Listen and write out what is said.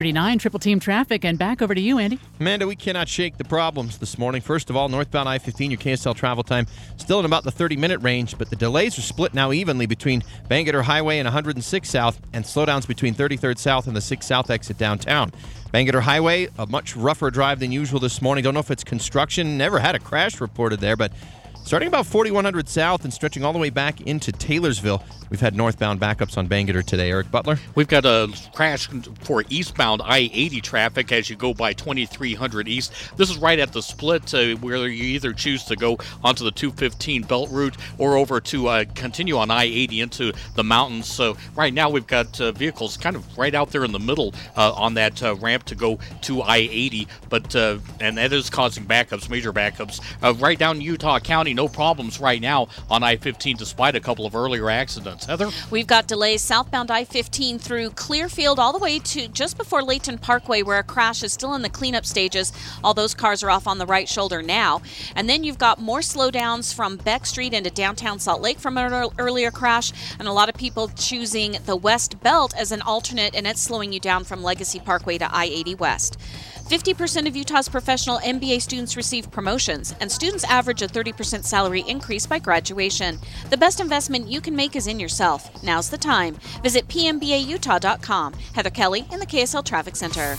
39 Triple Team traffic, and back over to you, Andy. Amanda, we cannot shake the problems this morning. First of all, northbound I-15, your KSL travel time still in about the 30-minute range, but the delays are split now evenly between Bangerter Highway and 106 South, and slowdowns between 33rd South and the 6 South exit downtown. Bangerter Highway, a much rougher drive than usual this morning. Don't know if it's construction. Never had a crash reported there, but starting about 4100 South and stretching all the way back into Taylorsville, we've had northbound backups on Bangerter today. Eric Butler? We've got a crash for eastbound I-80 traffic as you go by 2300 East. This is right at the split where you either choose to go onto the 215 belt route or over to continue on I-80 into the mountains. So right now we've got vehicles kind of right out there in the middle on that ramp to go to I-80, but and that is causing backups, major backups. Right down Utah County, no problems right now on I-15 despite a couple of earlier accidents. Heather? We've got delays southbound I-15 through Clearfield all the way to just before Layton Parkway, where a crash is still in the cleanup stages. All those cars are off on the right shoulder now. And then you've got more slowdowns from Beck Street into downtown Salt Lake from an earlier crash, and a lot of people choosing the West Belt as an alternate, and it's slowing you down from Legacy Parkway to I-80 West. 50% of Utah's professional MBA students receive promotions, and students average a 30% salary increase by graduation. The best investment you can make is in yourself. Now's the time. Visit pmbautah.com. Heather Kelly in the KSL Traffic Center.